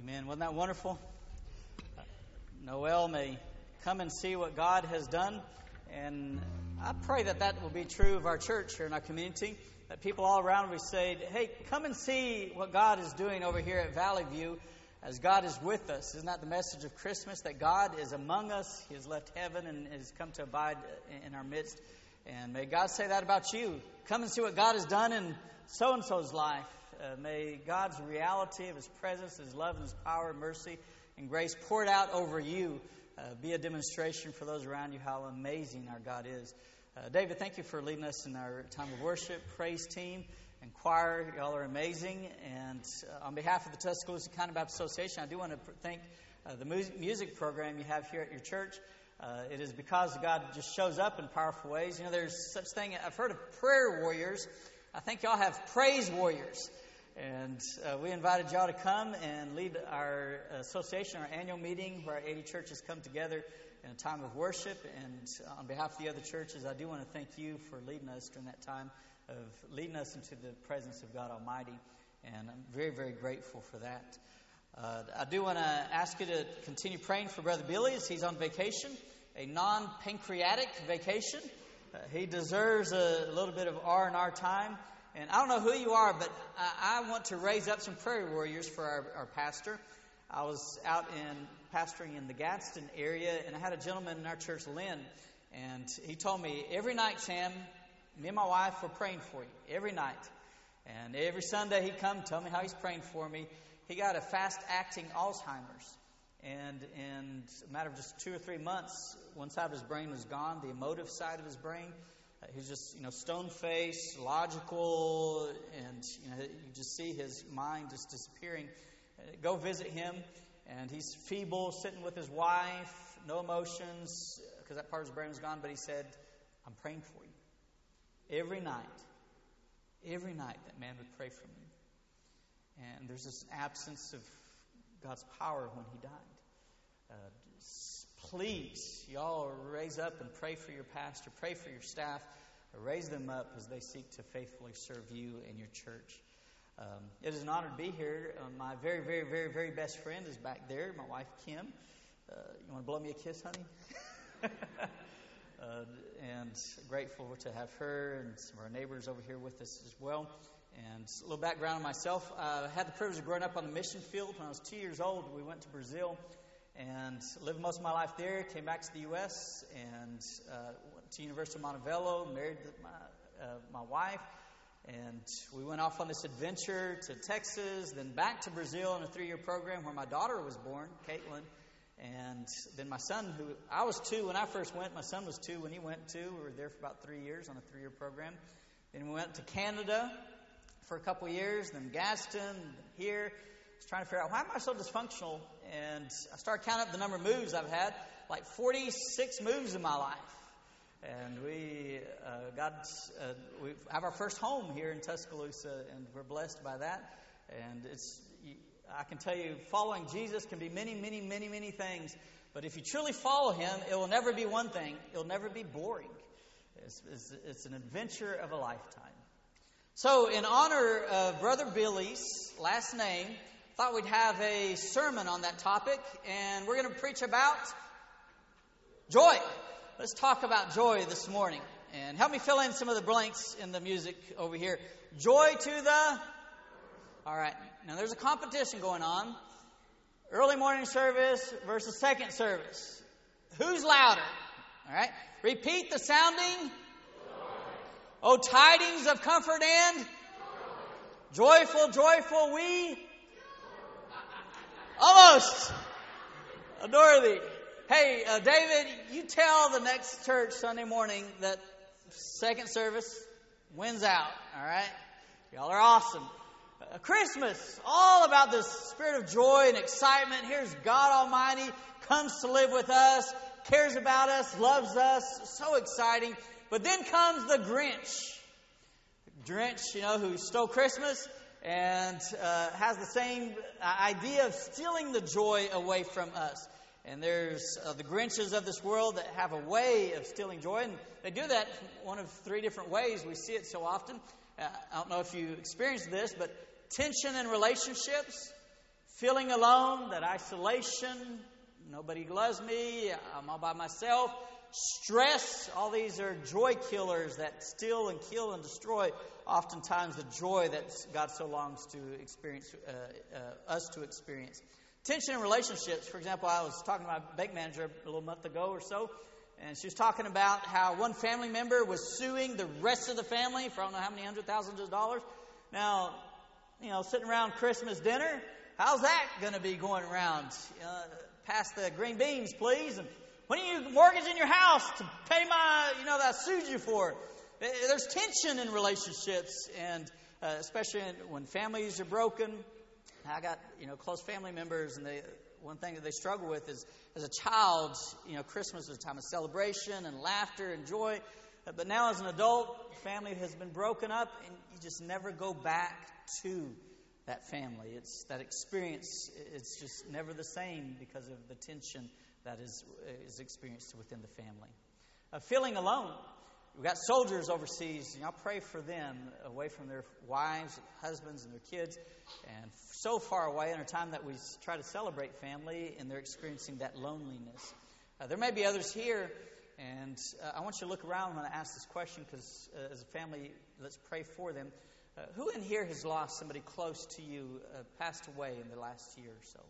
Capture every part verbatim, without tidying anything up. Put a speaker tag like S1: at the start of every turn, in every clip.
S1: Amen. Wasn't that wonderful? Noel may come and see what God has done. And I pray that that will be true of our church here in our community. That people all around will say, hey, come and see what God is doing over here at Valley View as God is with us. Isn't that the message of Christmas? That God is among us. He has left heaven and has come to abide in our midst. And may God say that about you. Come and see what God has done in so-and-so's life. Uh, may God's reality of His presence, His love, and His power, mercy, and grace poured out over you uh, be a demonstration for those around you how amazing our God is. Uh, David, thank you for leading us in our time of worship, praise team, and choir. Y'all are amazing. And uh, on behalf of the Tuscaloosa County Baptist Association, I do want to thank uh, the mu- music program you have here at your church. Uh, it is because God just shows up in powerful ways. You know, there's such thing. I've heard of prayer warriors. I think y'all have praise warriors. And uh, we invited y'all to come and lead our association, our annual meeting where our eighty churches come together in a time of worship. And on behalf of the other churches, I do want to thank you for leading us during that time of leading us into the presence of God Almighty. And I'm very, very grateful for that. Uh, I do want to ask you to continue praying for Brother Billy as he's on vacation, a non-pancreatic vacation. Uh, he deserves a, a little bit of R and R time. And I don't know who you are, but I, I want to raise up some prayer warriors for our, our pastor. I was out in pastoring in the Gadsden area, and I had a gentleman in our church, Lynn, and he told me, every night, Sam, me and my wife were praying for you, every night. And every Sunday he'd come tell me how he's praying for me. He got a fast-acting Alzheimer's. And in a matter of just two or three months, one side of his brain was gone, the emotive side of his brain. Uh, he's just, you know, stone-faced, logical, and, you know, you just see his mind just disappearing. Uh, go visit him, and he's feeble, sitting with his wife, no emotions, because that part of his brain was gone, but he said, I'm praying for you. Every night, every night that man would pray for me. And there's this absence of God's power when he died. Uh, Please, y'all raise up and pray for your pastor, pray for your staff, raise them up as they seek to faithfully serve you and your church. Um, it is an honor to be here. Uh, my very, very, very, very best friend is back there, my wife, Kim. Uh, you want to blow me a kiss, honey? uh, and grateful to have her and some of our neighbors over here with us as well. And a little background on myself. I had the privilege of growing up on the mission field. When I was two years old, we went to Brazil and lived most of my life there. Came back to the U S and uh, went to University of Montevideo, married my, uh, my wife, and we went off on this adventure to Texas, then back to Brazil in a three-year program where my daughter was born, Caitlin, and then my son, who I was two when I first went, my son was two when he went too. We were there for about three years on a three-year program. Then we went to Canada for a couple of years, then Gadsden, then here. I was trying to figure out, why am I so dysfunctional? And I started counting up the number of moves I've had, like forty-six moves in my life. And we uh, got, uh, we have our first home here in Tuscaloosa, and we're blessed by that. And it's, I can tell you, following Jesus can be many, many, many, many things. But if you truly follow Him, it will never be one thing. It'll never be boring. It's, it's, it's an adventure of a lifetime. So in honor of Brother Billy's last name, thought we'd have a sermon on that topic, and we're going to preach about joy. Let's talk about joy this morning. And help me fill in some of the blanks in the music over here. Joy to the... All right. Now there's a competition going on. Early morning service versus second service. Who's louder? All right. Repeat the sounding. Oh, tidings of comfort and... Joyful, joyful, we... Almost. Adore thee. Hey, uh, David, you tell the next church Sunday morning that second service wins out. All right? Y'all are awesome. Uh, Christmas, all about the spirit of joy and excitement. Here's God Almighty, comes to live with us, cares about us, loves us. So exciting. But then comes the Grinch. Grinch, you know, who stole Christmas and uh, has the same idea of stealing the joy away from us. And there's uh, the Grinches of this world that have a way of stealing joy. And they do that one of three different ways. We see it so often. Uh, I don't know if you experienced this, but tension in relationships, feeling alone, that isolation, nobody loves me, I'm all by myself. Stress, all these are joy killers that steal and kill and destroy oftentimes the joy that God so longs to experience, uh, uh, us to experience. Tension in relationships. For example, I was talking to my bank manager a little month ago or so, and she was talking about how one family member was suing the rest of the family for I don't know how many hundred thousands of dollars. Now, you know, sitting around Christmas dinner, how's that going to be going around? Uh, pass the green beans, please. And when are you mortgaging your house to pay my, you know, that I sued you for? There's tension in relationships, and uh, especially when families are broken. I got, you know, close family members, and they, one thing that they struggle with is, as a child, you know, Christmas is a time of celebration and laughter and joy. But now as an adult, family has been broken up, and you just never go back to that family. It's that experience, it's just never the same because of the tension that is, is experienced within the family. Uh, feeling alone. We've got soldiers overseas, and I'll pray for them away from their wives, husbands, and their kids, and so far away in a time that we try to celebrate family, and they're experiencing that loneliness. Uh, there may be others here, and uh, I want you to look around when I ask this question, because uh, as a family, let's pray for them. Uh, who in here has lost somebody close to you, uh, passed away in the last year or so?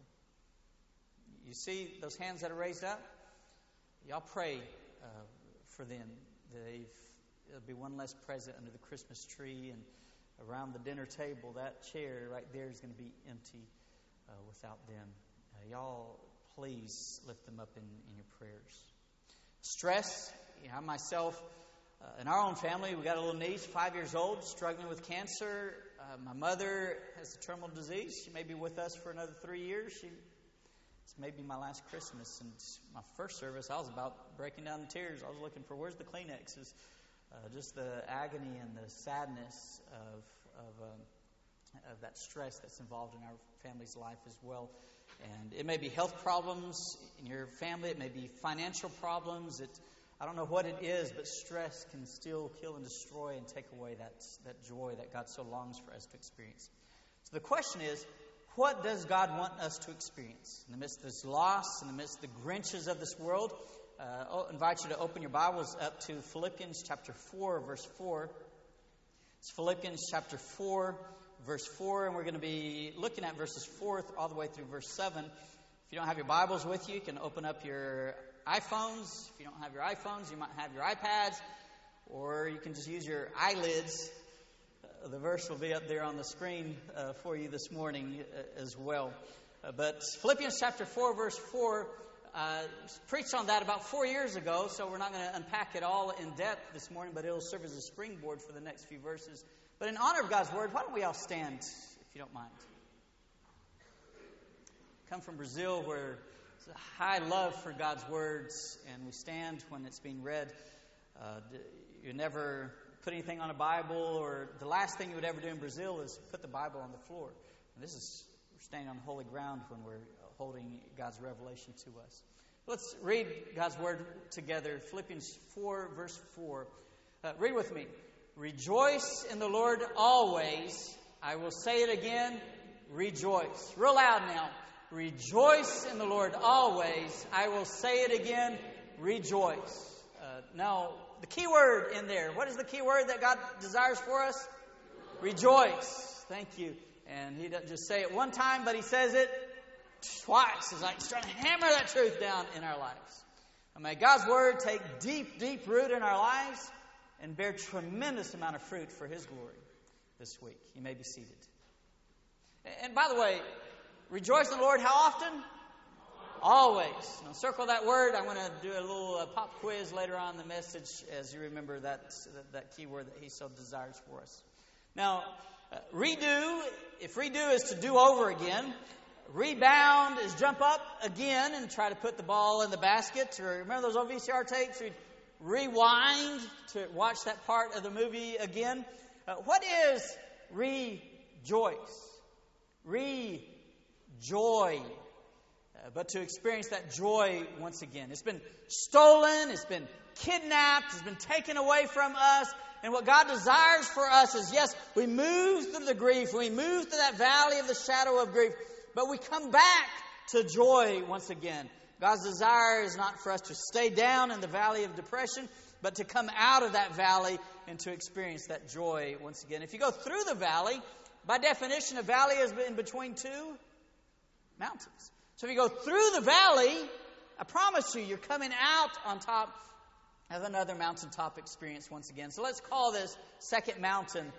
S1: You see those hands that are raised up? Y'all pray uh, for them. They've, there'll be one less present under the Christmas tree, and around the dinner table, that chair right there is going to be empty uh, without them. Uh, y'all, please lift them up in, in your prayers. Stress. You know, I myself, uh, in our own family, we got a little niece, five years old, struggling with cancer. Uh, my mother has a terminal disease. She may be with us for another three years. She It's maybe my last Christmas, and my first service, I was about breaking down in tears. I was looking for where's the Kleenexes. Uh, just the agony and the sadness of of, um, of that stress that's involved in our family's life as well. And it may be health problems in your family. It may be financial problems. It, I don't know what it is, but stress can still kill and destroy and take away that that joy that God so longs for us to experience. So the question is, what does God want us to experience? In the midst of this loss, in the midst of the Grinches of this world, uh, I'll invite you to open your Bibles up to Philippians chapter four, verse four. It's Philippians chapter four, verse four, and we're going to be looking at verses four all the way through verse seven. If you don't have your Bibles with you, you can open up your iPhones. If you don't have your iPhones, you might have your iPads, or you can just use your eyelids. Uh, the verse will be up there on the screen uh, for you this morning uh, as well. Uh, but Philippians chapter four, verse four, uh, preached on that about four years ago, so we're not going to unpack it all in depth this morning, but it'll serve as a springboard for the next few verses. But in honor of God's Word, why don't we all stand, if you don't mind? Come from Brazil, where there's a high love for God's words, and we stand when it's being read. Uh, you never put anything on a Bible, or the last thing you would ever do in Brazil is put the Bible on the floor. And this is, we're standing on holy ground when we're holding God's revelation to us. Let's read God's Word together. Philippians four, verse four. Uh, read with me. Rejoice in the Lord always. I will say it again. Rejoice. Real loud now. Rejoice in the Lord always. I will say it again. Rejoice. Uh, now, the key word in there. What is the key word that God desires for us? Rejoice. Thank you. And He doesn't just say it one time, but He says it twice. It's like He's trying to hammer that truth down in our lives. And may God's Word take deep, deep root in our lives and bear tremendous amount of fruit for His glory this week. You may be seated. And by the way, rejoice in the Lord how often? Always. Now circle that word. I'm going to do a little uh, pop quiz later on in the message as you remember that, that, that key word that He so desires for us. Now, uh, redo, if redo is to do over again, rebound is jump up again and try to put the ball in the basket. Or remember those old V C R tapes? We'd rewind to watch that part of the movie again. Uh, what is rejoice? Rejoy. Uh, but to experience that joy once again. It's been stolen. It's been kidnapped. It's been taken away from us. And what God desires for us is, yes, we move through the grief. We move through that valley of the shadow of grief. but we come back to joy once again. God's desire is not for us to stay down in the valley of depression, but to come out of that valley and to experience that joy once again. If you go through the valley, by definition, a valley is in between two mountains. So if you go through the valley, I promise you, you're coming out on top of another mountaintop experience once again. So let's call this second mountain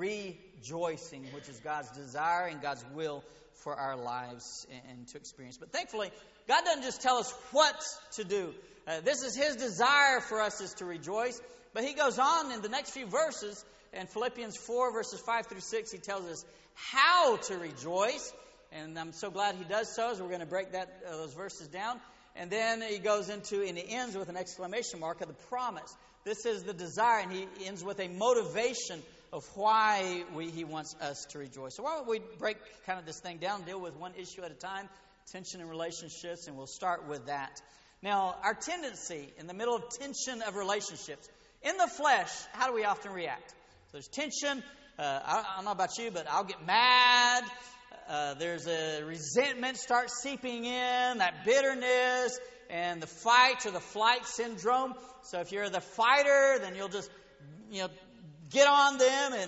S1: rejoicing, which is God's desire and God's will for our lives and, and to experience. But thankfully, God doesn't just tell us what to do. Uh, this is His desire for us is to rejoice. But He goes on in the next few verses, in Philippians four, verses five through six, He tells us how to rejoice. And I'm so glad He does so, as we're going to break that uh, those verses down. And then He goes into, and He ends with an exclamation mark of the promise. This is the desire, and He ends with a motivation of why we, He wants us to rejoice. So why don't we break kind of this thing down, deal with one issue at a time, tension in relationships, and we'll start with that. Now, our tendency in the middle of tension of relationships, in the flesh, how do we often react? So there's tension. Uh, I, I don't know about you, but I'll get mad. Uh, there's a resentment starts seeping in, that bitterness, and the fight or the flight syndrome. So if you're the fighter, then you'll just, you know, get on them and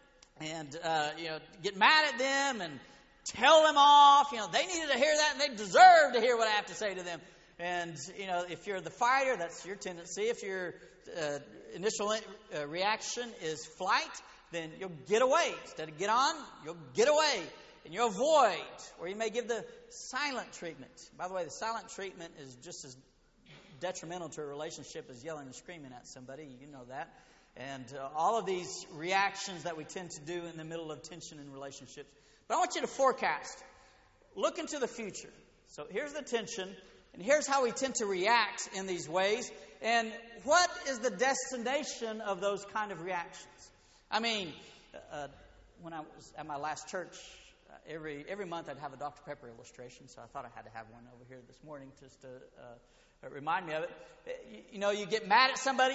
S1: and uh, you know get mad at them and tell them off. You know, they needed to hear that, and they deserve to hear what I have to say to them. And you know, if you're the fighter, that's your tendency. If your uh, initial uh, reaction is flight, then you'll get away. Instead of get on, you'll get away. And you avoid, or you may give the silent treatment. By the way, the silent treatment is just as detrimental to a relationship as yelling and screaming at somebody. You know that. And uh, all of these reactions that we tend to do in the middle of tension in relationships. But I want you to forecast. Look into the future. So here's the tension, and here's how we tend to react in these ways. And what is the destination of those kind of reactions? I mean, uh, when I was at my last church, uh, every every month I'd have a Doctor Pepper illustration, so I thought I had to have one over here this morning just to uh, remind me of it. You, you know, you get mad at somebody,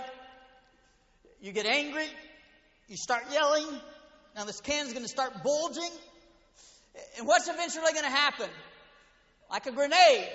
S1: you get angry, you start yelling. Now this can's going to start bulging, and what's eventually going to happen? Like a grenade,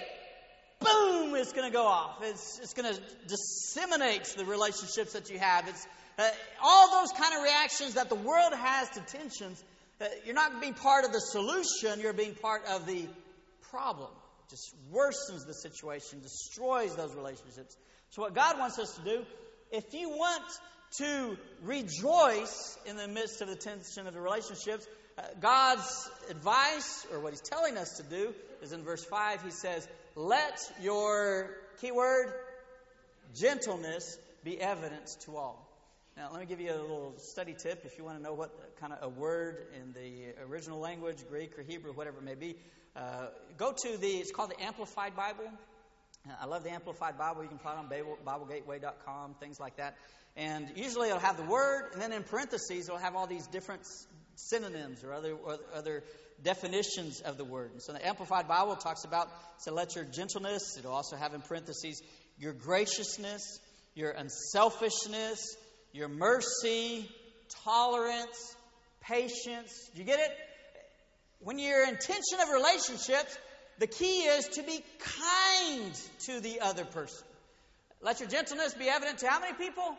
S1: boom! It's going to go off. It's it's going to disseminate the relationships that you have. It's Uh, all those kind of reactions that the world has to tensions, uh, you're not being part of the solution, you're being part of the problem. It just worsens the situation, destroys those relationships. So what God wants us to do, if you want to rejoice in the midst of the tension of the relationships, uh, God's advice, or what He's telling us to do, is in verse five. He says, let your, keyword, gentleness be evident to all. Now, let me give you a little study tip if you want to know what kind of a word in the original language, Greek or Hebrew, whatever it may be. Uh, go to the, it's called the Amplified Bible. Uh, I love the Amplified Bible. You can find it on Bible Gateway dot com, things like that. And usually it'll have the word, and then in parentheses it'll have all these different synonyms or other or other definitions of the word. And so the Amplified Bible talks about, so let your gentleness, it'll also have in parentheses, your graciousness, your unselfishness, your mercy, tolerance, patience. Do you get it? When you're in tension of relationships, the key is to be kind to the other person. Let your gentleness be evident to how many people?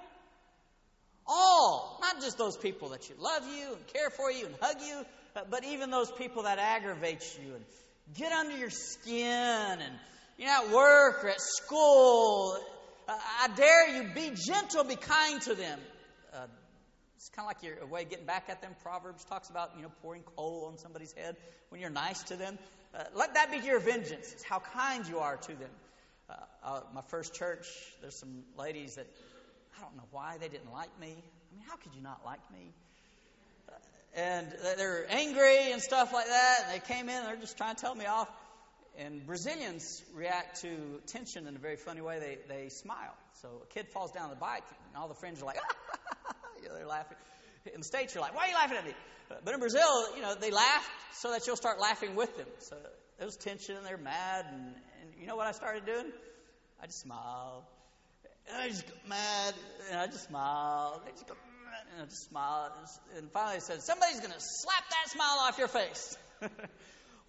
S1: All. Not just those people that you love you and care for you and hug you, but even those people that aggravate you and get under your skin, and you're at work or at school. I dare you, be gentle, be kind to them. Uh, it's kind of like your way of getting back at them. Proverbs talks about, you know, pouring coal on somebody's head when you're nice to them. Uh, let that be your vengeance. It's how kind you are to them. Uh, uh, my first church, there's some ladies that, I don't know why they didn't like me. I mean, how could you not like me? Uh, and they're angry and stuff like that. And they came in and they're just trying to tell me off. And Brazilians react to tension in a very funny way. They they smile. So a kid falls down the bike, and all the friends are like, ah, you know, they're laughing. In the States, you're like, why are you laughing at me? But in Brazil, you know, they laugh so that you'll start laughing with them. So there was tension, and they're mad. And, and you know what I started doing? I just smile. And I just got mad, and I just smile. They just go, and I just smile. And finally, I said, somebody's going to slap that smile off your face.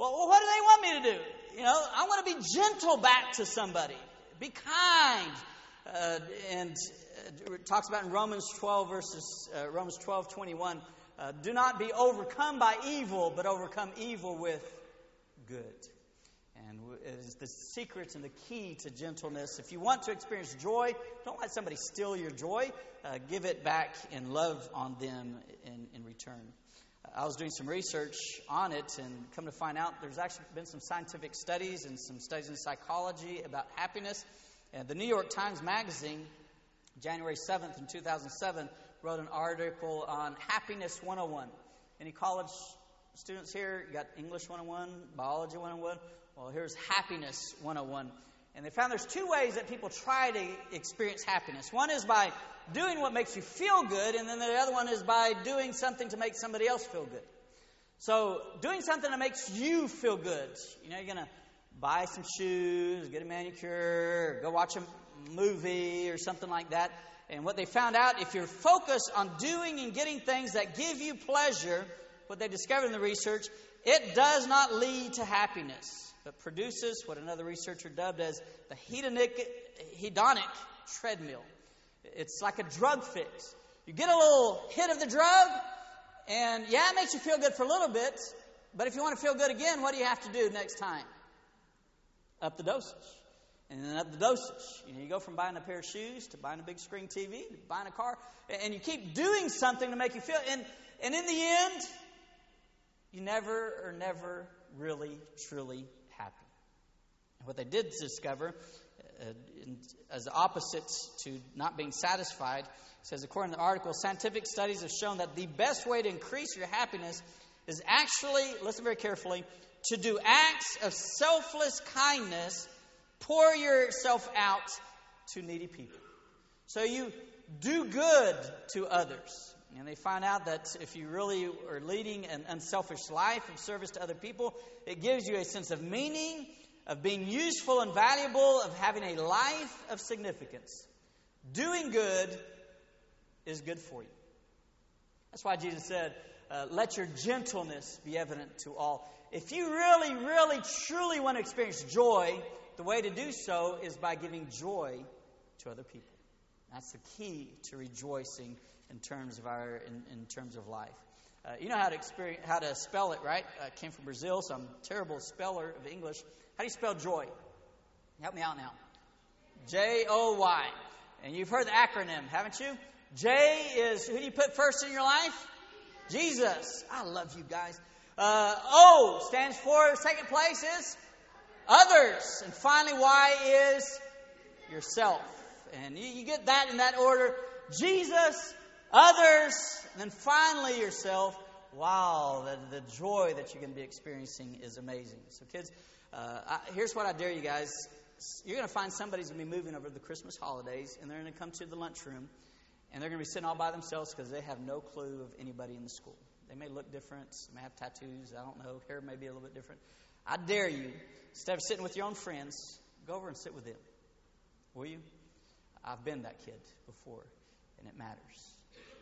S1: Well, what do they want me to do? You know, I want to be gentle back to somebody. Be kind. Uh, and uh, it talks about in Romans twelve, verses, uh, Romans twelve, twenty-one, uh, do not be overcome by evil, but overcome evil with good. And it is the secret and the key to gentleness. If you want to experience joy, don't let somebody steal your joy. Uh, give it back and love on them in, in return. I was doing some research on it and come to find out there's actually been some scientific studies and some studies in psychology about happiness. And the New York Times Magazine, January seventh in two thousand seven, wrote an article on Happiness one oh one. Any college students here? You got English one oh one, Biology one oh one? Well, here's Happiness one oh one. And they found there's two ways that people try to experience happiness. One is by doing what makes you feel good, and then the other one is by doing something to make somebody else feel good. So, doing something that makes you feel good. You know, you're going to buy some shoes, get a manicure, go watch a movie or something like that. And what they found out, if you're focused on doing and getting things that give you pleasure, what they discovered in the research, it does not lead to happiness, but produces what another researcher dubbed as the hedonic, hedonic treadmill. It's like a drug fix. You get a little hit of the drug, and yeah, it makes you feel good for a little bit, but if you want to feel good again, what do you have to do next time? Up the dosage. And then up the dosage. You know, you go from buying a pair of shoes to buying a big screen T V to buying a car, and you keep doing something to make you feel, and, and in the end, you never are never really, truly happy. And what they did discover, uh, in, as opposites to not being satisfied, says, according to the article, scientific studies have shown that the best way to increase your happiness is actually, listen very carefully, to do acts of selfless kindness, pour yourself out to needy people. So you do good to others. And they find out that if you really are leading an unselfish life of service to other people, it gives you a sense of meaning, of being useful and valuable, of having a life of significance. Doing good is good for you. That's why Jesus said, uh, let your gentleness be evident to all. If you really, really, truly want to experience joy, the way to do so is by giving joy to other people. That's the key to rejoicing in terms of our in, in terms of life. Uh, you know how to experience how to spell it, right? I came from Brazil, so I'm a terrible speller of English. How do you spell joy? Help me out now. J O Y. And you've heard the acronym, haven't you? J is, who do you put first in your life? Jesus. I love you guys. Uh, O stands for, second place is others. And finally, Y is yourself. And you, you get that in that order. Jesus, others, and then finally yourself. Wow, the, the joy that you're going to be experiencing is amazing. So kids, uh, I, here's what I dare you guys. You're going to find somebody's going to be moving over the Christmas holidays, and they're going to come to the lunchroom, and they're going to be sitting all by themselves because they have no clue of anybody in the school. They may look different, they may have tattoos, I don't know, hair may be a little bit different. I dare you, instead of sitting with your own friends, go over and sit with them. Will you? I've been that kid before, and it matters.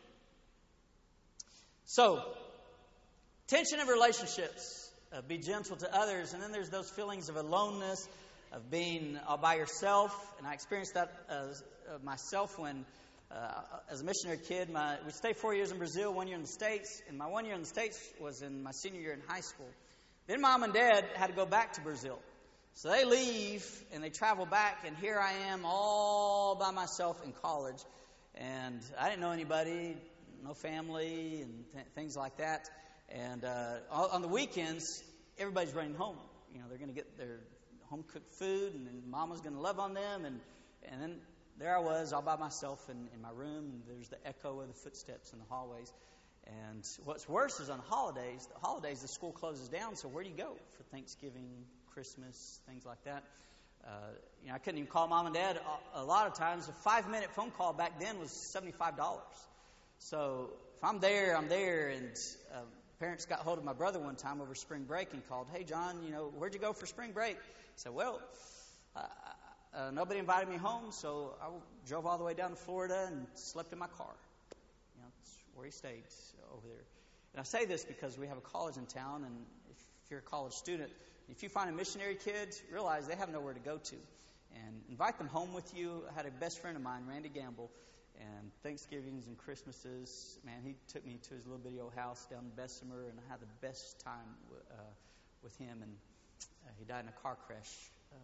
S1: So, tension of relationships. Uh, be gentle to others. And then there's those feelings of aloneness, of being all by yourself. And I experienced that uh, uh, myself when, uh, as a missionary kid, my, we stayed four years in Brazil, one year in the States. And my one year in the States was in my senior year in high school. Then Mom and Dad had to go back to Brazil. So they leave and they travel back. And here I am all by myself in college. And I didn't know anybody, no family and th- things like that. And uh, on the weekends, everybody's running home. You know, they're going to get their home-cooked food, and then Mama's going to love on them. And, and then there I was all by myself in, in my room, and there's the echo of the footsteps in the hallways. And what's worse is on holidays, the holidays, the school closes down, so where do you go for Thanksgiving, Christmas, things like that? Uh, you know, I couldn't even call Mom and Dad. A, a lot of times, a five-minute phone call back then was seventy-five dollars. So if I'm there, I'm there, and uh, parents got hold of my brother one time over spring break and called, hey, John, you know, where'd you go for spring break? I said, well, uh, uh, nobody invited me home, so I drove all the way down to Florida and slept in my car. You know, that's where he stayed over there. And I say this because we have a college in town, and if if you're a college student, if you find a missionary kid, realize they have nowhere to go to. And invite them home with you. I had a best friend of mine, Randy Gamble, and Thanksgivings and Christmases, man, he took me to his little bitty old house down in Bessemer, and I had the best time uh, with him. And uh, he died in a car crash uh,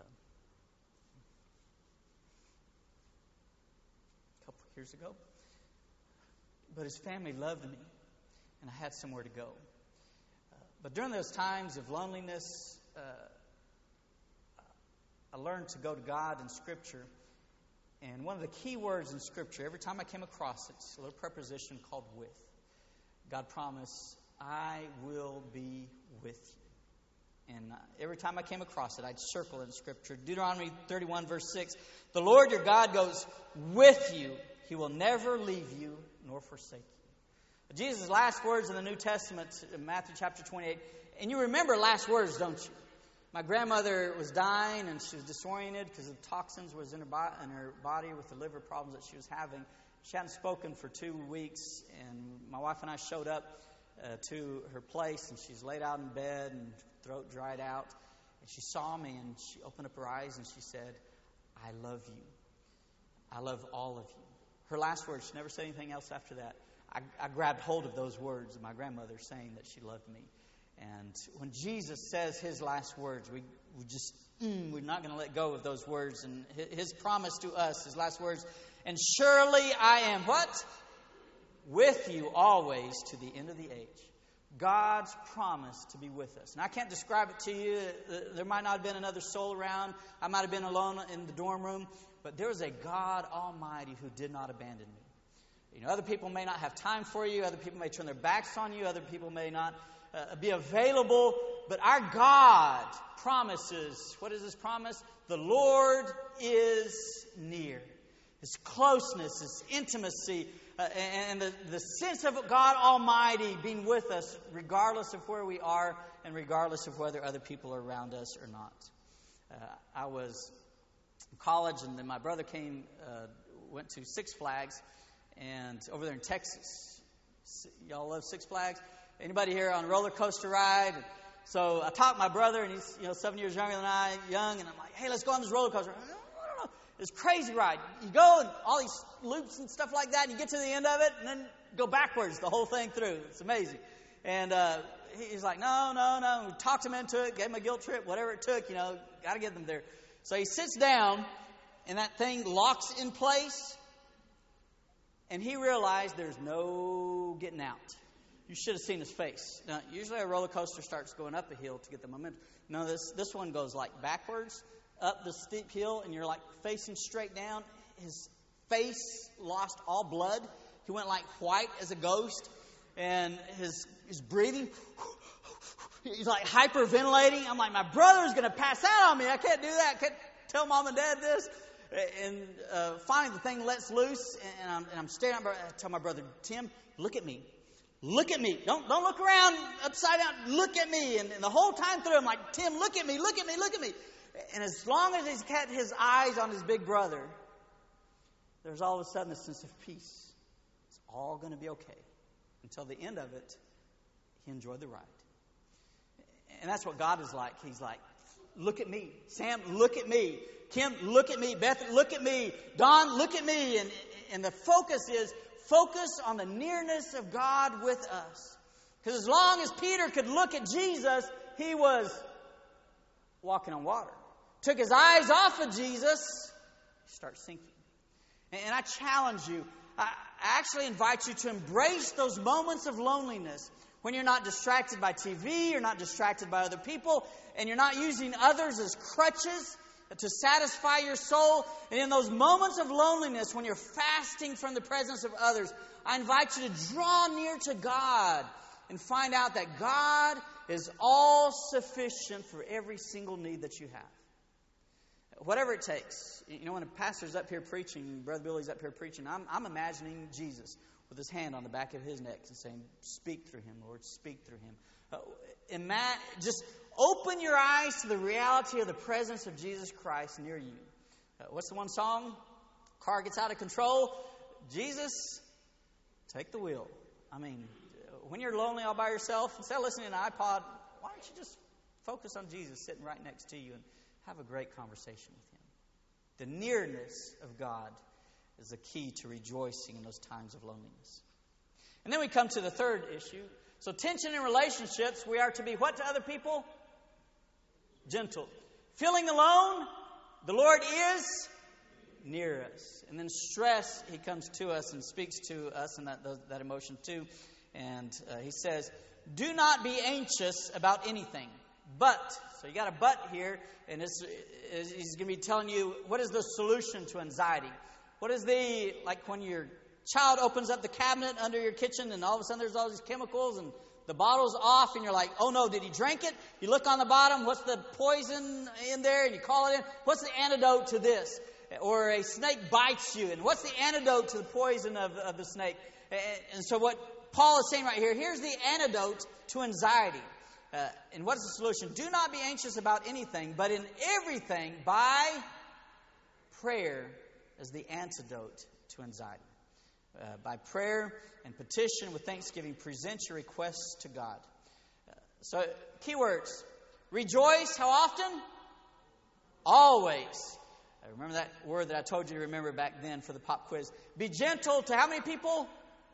S1: a couple of years ago. But his family loved me, and I had somewhere to go. Uh, but during those times of loneliness, uh, I learned to go to God in Scripture. And one of the key words in Scripture, every time I came across it, it's a little preposition called with. God promised, I will be with you. And uh, every time I came across it, I'd circle in Scripture. Deuteronomy thirty-one, verse six. The Lord your God goes with you. He will never leave you nor forsake you. Jesus' last words in the New Testament, in Matthew chapter twenty-eight. And you remember last words, don't you? My grandmother was dying, and she was disoriented because the toxins was in her, bo- in her body with the liver problems that she was having. She hadn't spoken for two weeks, and my wife and I showed up uh, to her place, and she's laid out in bed and throat dried out. And she saw me, and she opened up her eyes, and she said, I love you. I love all of you. Her last words, she never said anything else after that. I, I grabbed hold of those words of my grandmother saying that she loved me. And when Jesus says his last words, we, we just, mm, we're not going to let go of those words. And his promise to us, his last words, and surely I am what? With you always to the end of the age. God's promise to be with us. And I can't describe it to you. There might not have been another soul around. I might have been alone in the dorm room. But there was a God Almighty who did not abandon me. You know, other people may not have time for you. Other people may turn their backs on you. Other people may not Uh, be available, but our God promises, what is His promise? The Lord is near. His closeness, His intimacy, uh, and the, the sense of God Almighty being with us regardless of where we are and regardless of whether other people are around us or not. Uh, I was in college, and then my brother came, uh, went to Six Flags, and over there in Texas. Y'all love Six Flags? Anybody here on a roller coaster ride? So I talked to my brother, and he's you know seven years younger than I, young, and I'm like, hey, let's go on this roller coaster. I don't know. It's a crazy ride. You go and all these loops and stuff like that, and you get to the end of it, and then go backwards the whole thing through. It's amazing. And uh, he's like, no, no, no. And we talked him into it, gave him a guilt trip, whatever it took, you know, got to get them there. So he sits down, and that thing locks in place, and he realized there's no getting out. You should have seen his face. Now, usually a roller coaster starts going up a hill to get the momentum. No, this this one goes like backwards up the steep hill, and you're like facing straight down. His face lost all blood. He went like white as a ghost, and his his breathing. He's like hyperventilating. I'm like, my brother's going to pass out on me. I can't do that. I can't tell mom and dad this. And uh, finally, the thing lets loose, and I'm, and I'm staring. I tell my brother, Tim, look at me. Look at me. Don't don't look around upside down. Look at me. And, and the whole time through, I'm like, Tim, look at me. Look at me. Look at me. And as long as he's kept his eyes on his big brother, there's all of a sudden a sense of peace. It's all going to be okay. Until the end of it, he enjoyed the ride. And that's what God is like. He's like, look at me. Sam, look at me. Kim, look at me. Beth, look at me. Don, look at me. And, and the focus is, focus on the nearness of God with us. Because as long as Peter could look at Jesus, he was walking on water. Took his eyes off of Jesus, he starts sinking. And I challenge you, I actually invite you to embrace those moments of loneliness when you're not distracted by T V, you're not distracted by other people, and you're not using others as crutches to satisfy your soul. And in those moments of loneliness, when you're fasting from the presence of others, I invite you to draw near to God and find out that God is all sufficient for every single need that you have. Whatever it takes. You know, when a pastor's up here preaching, Brother Billy's up here preaching, I'm, I'm imagining Jesus with his hand on the back of his neck and saying, speak through him, Lord, speak through him. Uh, ima- just open your eyes to the reality of the presence of Jesus Christ near you. Uh, what's the one song? Car gets out of control. Jesus, take the wheel. I mean, when you're lonely all by yourself, instead of listening to an iPod, why don't you just Focus on Jesus sitting right next to you and have a great conversation with Him. The nearness of God is the key to rejoicing in those times of loneliness. And then we come to the third issue. So tension in relationships, we are to be what to other people? Gentle. Feeling alone, the Lord is near us. And then stress, He comes to us and speaks to us in that, that emotion too. And uh, He says, do not be anxious about anything. But, so you got a but here, and it's, it's, He's going to be telling you what is the solution to anxiety. What is the, like when your child opens up the cabinet under your kitchen and all of a sudden there's all these chemicals and the bottle's off and you're like, oh no, did he drink it? You look on the bottom, what's the poison in there? And you call it in. What's the antidote to this? Or a snake bites you, and what's the antidote to the poison of, of the snake? And so what Paul is saying right here, here's the antidote to anxiety. Uh, and what is the solution? Do not be anxious about anything, but in everything, by prayer is the antidote to anxiety. Uh, by prayer and petition with thanksgiving, present your requests to God. Uh, so, keywords. Rejoice, how often? Always. I remember that word that I told you to remember back then for the pop quiz. Be gentle to how many people?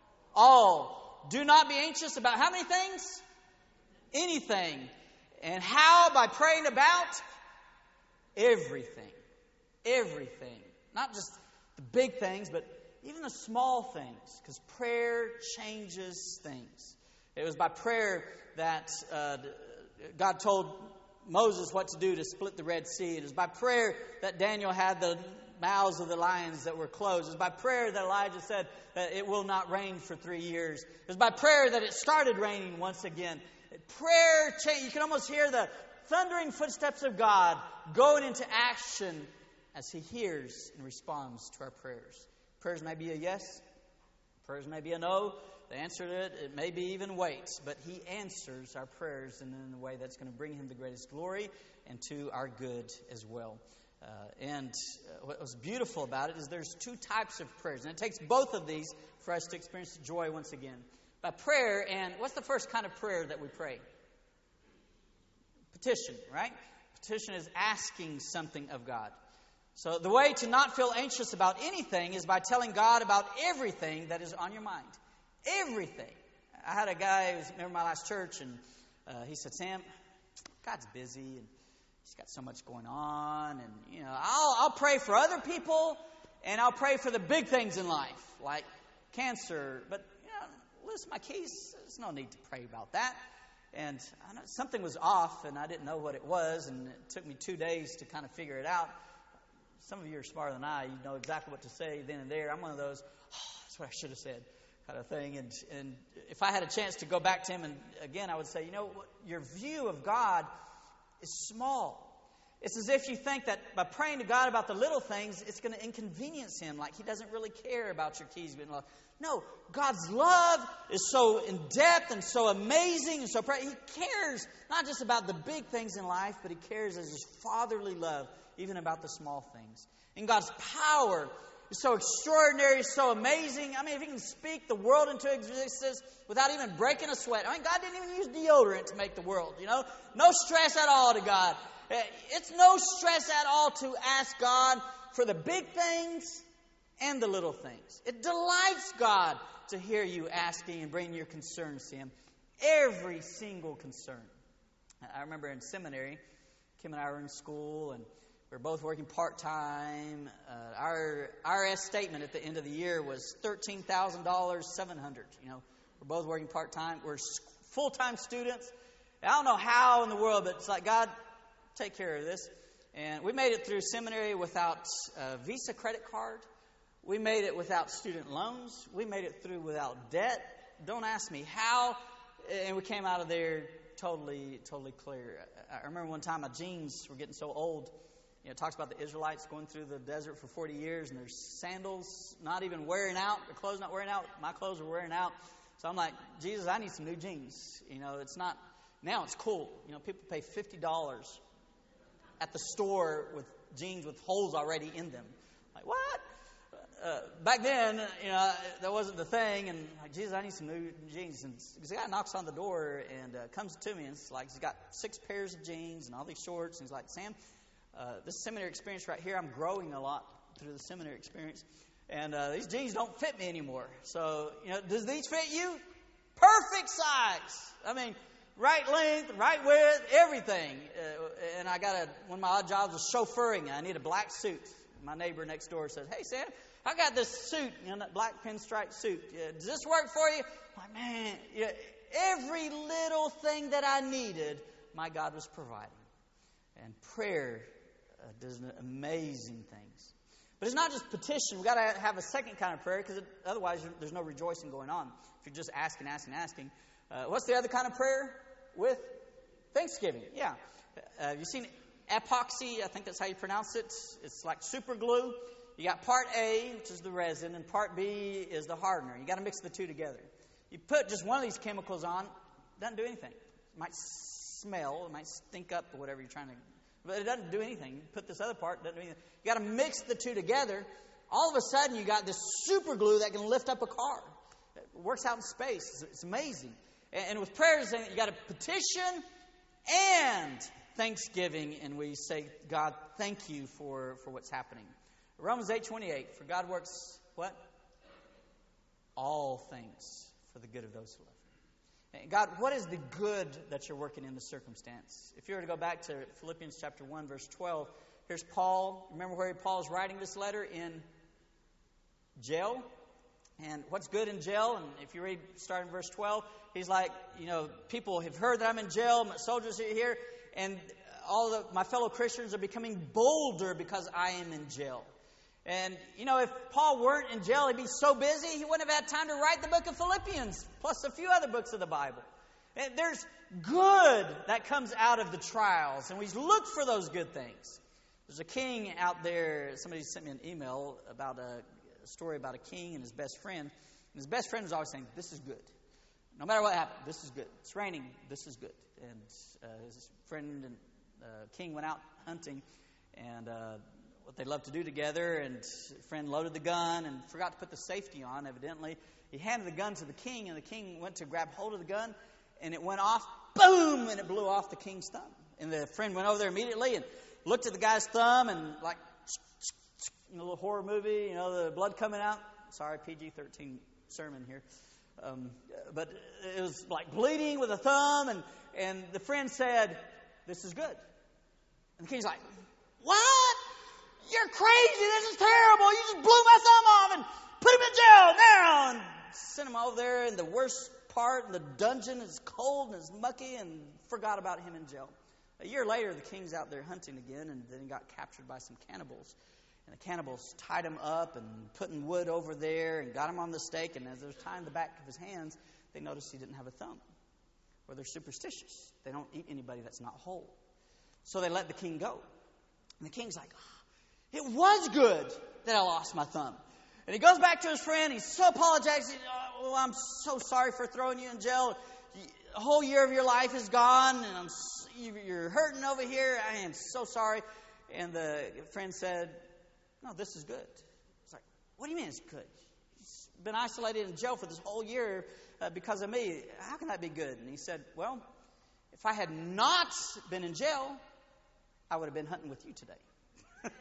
S1: All. Do not be anxious about how many things? Anything. And how? By praying about everything. Everything. Not just the big things, but even the small things. Because prayer changes things. It was by prayer that uh, God told Moses what to do to split the Red Sea. It was by prayer that Daniel had the mouths of the lions that were closed. It was by prayer that Elijah said that it will not rain for three years. It was by prayer that it started raining once again. Prayer change. You can almost hear the thundering footsteps of God going into action as He hears and responds to our prayers. Prayers may be a yes. Prayers may be a no. The answer to it, it may be even wait. But He answers our prayers in a way that's going to bring Him the greatest glory and to our good as well. Uh, and uh, what was beautiful about it is there's two types of prayers. And it takes both of these for us to experience joy once again. By prayer, and what's the first kind of prayer that we pray? Petition, right? Petition is asking something of God. So the way to not feel anxious about anything is by telling God about everything that is on your mind. Everything. I had a guy who was a member of my last church, and uh, he said, Sam, God's busy, and He's got so much going on, and you know, I'll, I'll pray for other people, and I'll pray for the big things in life, like cancer, but you know, lose my keys, there's no need to pray about that. And I know something was off, and I didn't know what it was, and it took me two days to kind of figure it out. Some of you are smarter than I. You know exactly what to say then and there. I'm one of those, oh, that's what I should have said, kind of thing. And and if I had a chance to go back to Him, and again, I would say, you know, your view of God is small. It's as if you think that by praying to God about the little things, it's going to inconvenience Him, like He doesn't really care about your keys being lost. No, God's love is so in depth and so amazing and so pray- He cares not just about the big things in life, but He cares as His fatherly love, even about the small things. And God's power is so extraordinary, so amazing. I mean, if He can speak the world into existence without even breaking a sweat. I mean, God didn't even use deodorant to make the world, you know. No stress at all to God. It's no stress at all to ask God for the big things and the little things. It delights God to hear you asking and bringing your concerns to Him. Every single concern. I remember in seminary, Kim and I were in school, and we were both working part-time. Uh, our I R S statement at the end of the year was thirteen thousand dollars, seven hundred dollars. You know, we're both working part-time. We're full-time students. I don't know how in the world, but it's like, God, take care of this. And we made it through seminary without a Visa credit card. We made it without student loans. We made it through without debt. Don't ask me how. And we came out of there totally, totally clear. I remember one time my jeans were getting so old. You know, it talks about the Israelites going through the desert for forty years, and their sandals not even wearing out, their clothes not wearing out. My clothes were wearing out. So I'm like, Jesus, I need some new jeans. You know, it's not, now it's cool. You know, people pay fifty dollars at the store with jeans with holes already in them. Like, what? uh, back then, you know, that wasn't the thing. And like, Jesus, I need some new jeans. And the guy knocks on the door and uh, comes to me, and it's like he's got six pairs of jeans and all these shorts. And he's like, Sam, uh, this seminary experience right here, I'm growing a lot through the seminary experience. And uh, these jeans don't fit me anymore. So, you know, does these fit you? Perfect size. I mean, right length, right width, everything. Uh, and I got a, one of my odd jobs was chauffeuring. I need a black suit. My neighbor next door says, hey, Sam, I got this suit, you know, that black pinstripe suit. Yeah, does this work for you? I'm like, man, yeah, every little thing that I needed, my God was providing. And prayer uh, does amazing things. But it's not just petition. We've got to have a second kind of prayer, because otherwise there's no rejoicing going on. If you're just asking, asking, asking. Uh, what's the other kind of prayer? With thanksgiving. Yeah. Uh, have you seen epoxy? I think that's how you pronounce it. It's like super glue. You got part A, which is the resin, and part B is the hardener. You got to mix the two together. You put just one of these chemicals on, it doesn't do anything. It might smell, it might stink up or whatever you're trying to, but it doesn't do anything. You put this other part, it doesn't do anything. You got to mix the two together. All of a sudden, you got this super glue that can lift up a car. It works out in space. It's, it's amazing. And, and with prayer, you got to petition and thanksgiving, and we say, God, thank you for, for what's happening. Romans eight twenty-eight, for God works, what? All things for the good of those who love Him. God, what is the good that you're working in the circumstance? If you were to go back to Philippians chapter one, verse twelve, here's Paul. Remember where Paul's writing this letter? In jail. And what's good in jail? And if you read starting verse twelve, he's like, you know, people have heard that I'm in jail, my soldiers are here, and all the, my fellow Christians are becoming bolder because I am in jail. And, you know, if Paul weren't in jail, he'd be so busy, he wouldn't have had time to write the book of Philippians, plus a few other books of the Bible. And there's good that comes out of the trials, and we look for those good things. There's a king out there, somebody sent me an email about a, a story about a king and his best friend. And his best friend was always saying, this is good. No matter what happened, this is good. It's raining, this is good. And uh, his friend and uh, king went out hunting, and uh, what they loved to do together, and a friend loaded the gun and forgot to put the safety on, evidently. He handed the gun to the king, and the king went to grab hold of the gun, and it went off, boom, and it blew off the king's thumb. And the friend went over there immediately and looked at the guy's thumb, and like, in a little horror movie, you know, the blood coming out. Sorry, P G thirteen sermon here. Um, but it was like bleeding with a thumb, and, and the friend said, this is good. And the king's like, what? You're crazy. This is terrible. You just blew my thumb off and put him in jail now. And sent him over there in the worst part in the dungeon. It's cold and it's mucky, and forgot about him in jail. A year later, the king's out there hunting again, and then he got captured by some cannibals. And the cannibals tied him up and putting wood over there and got him on the stake. And as they were tying the back of his hands, they noticed he didn't have a thumb. Or they're superstitious. They don't eat anybody that's not whole. So they let the king go. And the king's like, oh, it was good that I lost my thumb. And he goes back to his friend. He's so apologetic. He, oh, well, I'm so sorry for throwing you in jail. A whole year of your life is gone, and I'm you're hurting over here. I am so sorry. And the friend said, no, this is good. It's like, what do you mean it's good? He's been isolated in jail for this whole year uh, because of me. How can that be good? And he said, well, if I had not been in jail, I would have been hunting with you today.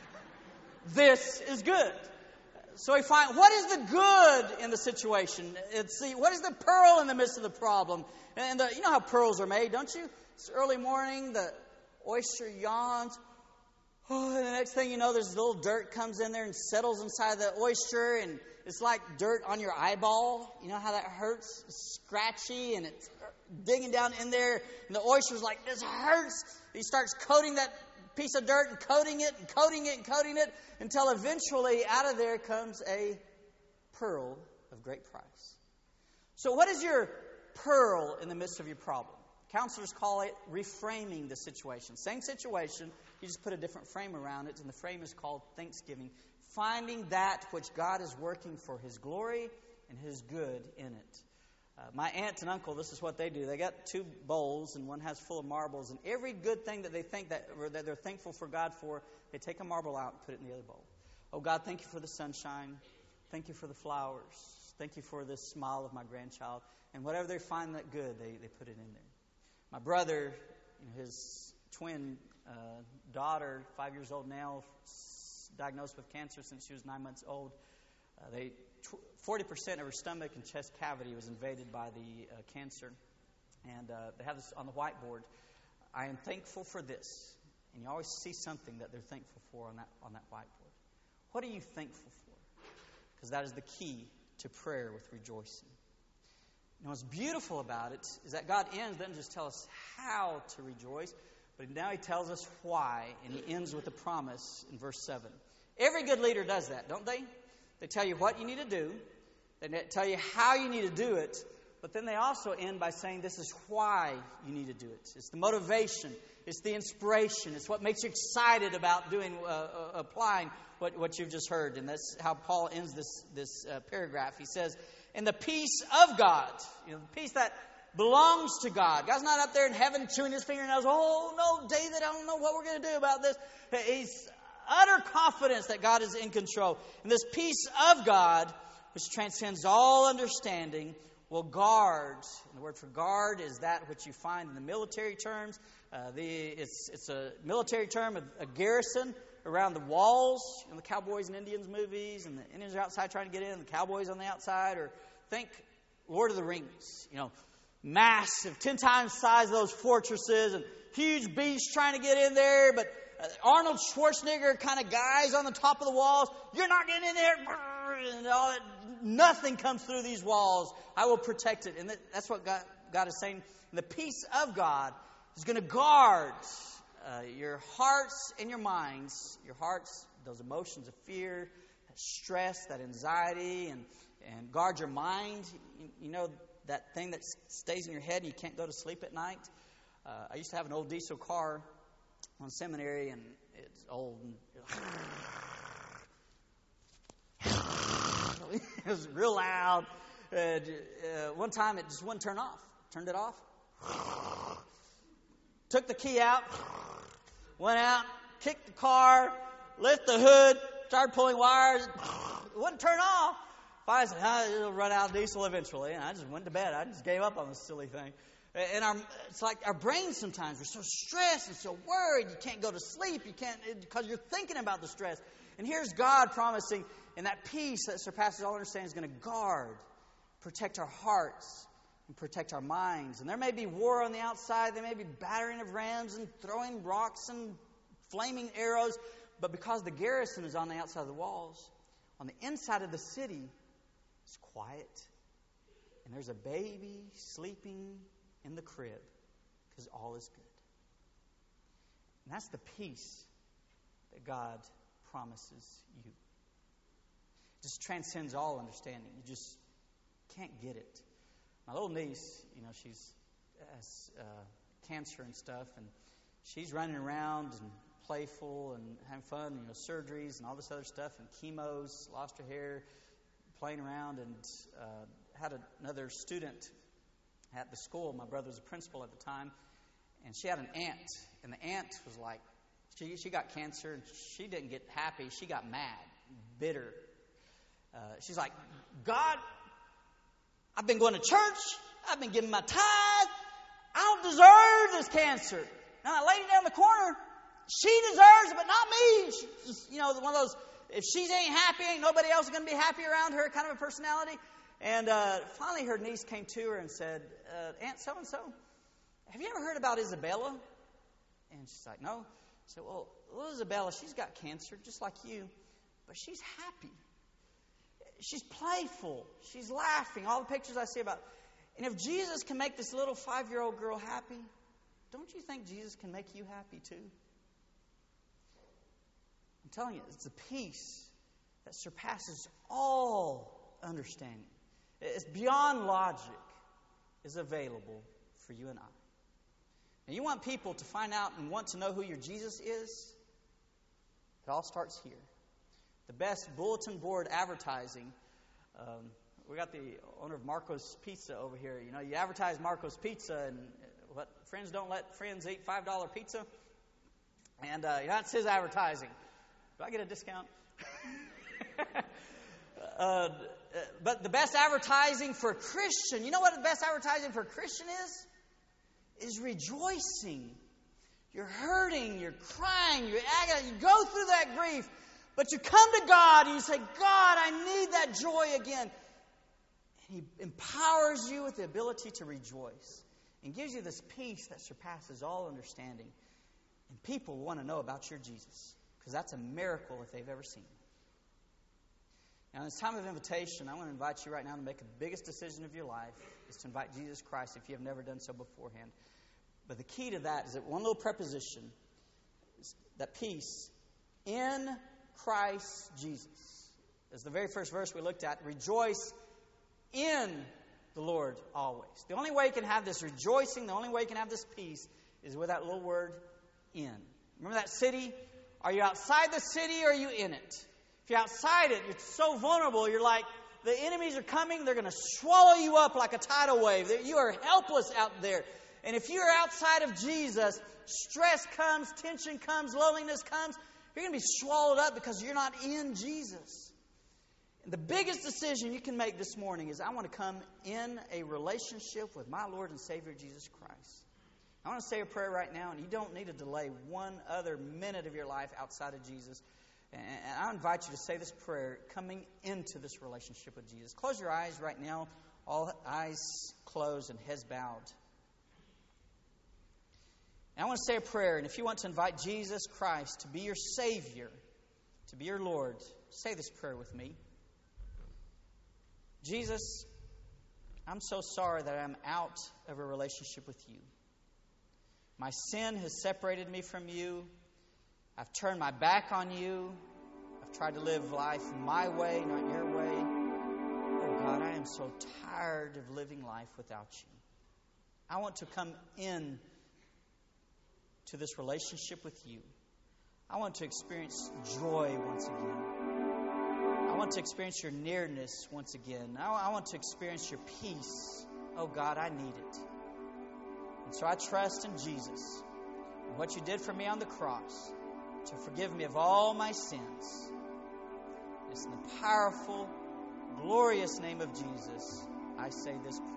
S1: This is good. So we find, what is the good in the situation? It's the, what is the pearl in the midst of the problem? And the, you know how pearls are made, don't you? It's early morning, the oyster yawns. Oh, and the next thing you know, there's a little dirt comes in there and settles inside the oyster, and it's like dirt on your eyeball. You know how that hurts? It's scratchy, and it's digging down in there, and the oyster's like, this hurts. He starts coating that piece of dirt and coating it and coating it and coating it until eventually out of there comes a pearl of great price. So what is your pearl in the midst of your problem? Counselors call it reframing the situation. Same situation, you just put a different frame around it, and the frame is called thanksgiving. Finding that which God is working for His glory and His good in it. Uh, my aunt and uncle, this is what they do. They got two bowls, and one has full of marbles. And every good thing that they think that, or that they're thankful for God for, they take a marble out and put it in the other bowl. Oh God, thank you for the sunshine. Thank you for the flowers. Thank you for the smile of my grandchild. And whatever they find that good, they, they put it in there. My brother, his twin uh, daughter, five years old now, diagnosed with cancer since she was nine months old. Uh, they forty percent of her stomach and chest cavity was invaded by the uh, cancer. And uh, they have this on the whiteboard. I am thankful for this. And you always see something that they're thankful for on that on that whiteboard. What are you thankful for? Because that is the key to prayer with rejoicing. And what's beautiful about it is that God ends, doesn't just tell us how to rejoice, but now He tells us why, and He ends with a promise in verse seven. Every good leader does that, don't they? They tell you what you need to do, they tell you how you need to do it, but then they also end by saying this is why you need to do it. It's the motivation, it's the inspiration, it's what makes you excited about doing, uh, uh, applying what, what you've just heard. And that's how Paul ends this, this uh, paragraph. He says, and the peace of God, you know, the peace that belongs to God. God's not up there in heaven chewing His fingernails. Oh, no, David, I don't know what we're going to do about this. He's utter confidence that God is in control. And this peace of God, which transcends all understanding, will guard. And the word for guard is that which you find in the military terms. Uh, the it's it's a military term, a, a garrison around the walls. You know, the Cowboys and Indians movies, and the Indians are outside trying to get in, and the Cowboys on the outside. Or think Lord of the Rings. You know, massive, ten times the size of those fortresses, and huge beasts trying to get in there, but uh, Arnold Schwarzenegger kind of guys on the top of the walls. You're not getting in there. And all that, nothing comes through these walls. I will protect it. And that, that's what God, God is saying. And the peace of God is going to guard uh, your hearts and your minds. Your hearts, those emotions of fear, that stress, that anxiety, and, and guard your mind. You, you know, that thing that stays in your head and you can't go to sleep at night. Uh, I used to have an old diesel car on seminary, and it's old. And it was real loud. And, uh, one time it just wouldn't turn off. Turned it off. Took the key out. Went out. Kicked the car. Lift the hood. Started pulling wires. It wouldn't turn off. Finally said, oh, it'll run out of diesel eventually. And I just went to bed. I just gave up on this silly thing. And our, it's like our brains sometimes, we're so stressed and so worried. You can't go to sleep. You can't, because you're thinking about the stress. And here's God promising, and that peace that surpasses all understanding is going to guard, protect our hearts, and protect our minds. And there may be war on the outside. There may be battering of rams and throwing rocks and flaming arrows. But because the garrison is on the outside of the walls, on the inside of the city, it's quiet. And there's a baby sleeping in the crib because all is good. And that's the peace that God promises you. It just transcends all understanding. You just can't get it. My little niece, you know, she's has uh, cancer and stuff, and she's running around and playful and having fun, you know, surgeries and all this other stuff, and chemos, lost her hair, playing around, and uh, had a, another student at the school. My brother was a principal at the time, and she had an aunt, and the aunt was like, she she got cancer, and she didn't get happy. She got mad, bitter. Uh, she's like, God, I've been going to church. I've been giving my tithe. I don't deserve this cancer. Now that lady down the corner, she deserves it, but not me. She's, you know, one of those, if she ain't happy, ain't nobody else going to be happy around her kind of a personality. And uh, finally her niece came to her and said, uh, Aunt so-and-so, have you ever heard about Isabella? And she's like, no. I said, well, well, Isabella, she's got cancer just like you, but she's happy. She's playful. She's laughing. All the pictures I see about. And if Jesus can make this little five-year-old girl happy, don't you think Jesus can make you happy too? I'm telling you, it's a peace that surpasses all understanding. It's beyond logic, is available for you and I. Now, you want people to find out and want to know who your Jesus is? It all starts here. The best bulletin board advertising. Um, we got the owner of Marco's Pizza over here. You know, you advertise Marco's Pizza, and what friends don't let friends eat five dollar pizza. And uh, that's his advertising. Do I get a discount? uh, but the best advertising for a Christian, you know what the best advertising for a Christian is? Is rejoicing. You're hurting, you're crying, you're agony, you go through that grief, but you come to God and you say, God, I need that joy again. And He empowers you with the ability to rejoice and gives you this peace that surpasses all understanding. And people want to know about your Jesus, because that's a miracle if they've ever seen it. Now, in this time of invitation, I want to invite you right now to make the biggest decision of your life, is to invite Jesus Christ if you have never done so beforehand. But the key to that is that one little preposition, is that peace in Christ Jesus. As the very first verse we looked at, rejoice in the Lord always. The only way you can have this rejoicing, the only way you can have this peace is with that little word in. Remember that city? Are you outside the city or are you in it? If you're outside it, you're so vulnerable. You're like, the enemies are coming. They're going to swallow you up like a tidal wave. You are helpless out there. And if you're outside of Jesus, stress comes, tension comes, loneliness comes. You're going to be swallowed up because you're not in Jesus. And the biggest decision you can make this morning is, I want to come in a relationship with my Lord and Savior, Jesus Christ. I want to say a prayer right now, and you don't need to delay one other minute of your life outside of Jesus. And I invite you to say this prayer coming into this relationship with Jesus. Close your eyes right now, all eyes closed and heads bowed. And I want to say a prayer, and if you want to invite Jesus Christ to be your Savior, to be your Lord, say this prayer with me. Jesus, I'm so sorry that I'm out of a relationship with you. My sin has separated me from you. I've turned my back on you. I've tried to live life my way, not your way. Oh God, I am so tired of living life without you. I want to come in to this relationship with you. I want to experience joy once again. I want to experience your nearness once again. I want to experience your peace. Oh God, I need it. And so I trust in Jesus and what you did for me on the cross to forgive me of all my sins. It's in the powerful, glorious name of Jesus I say this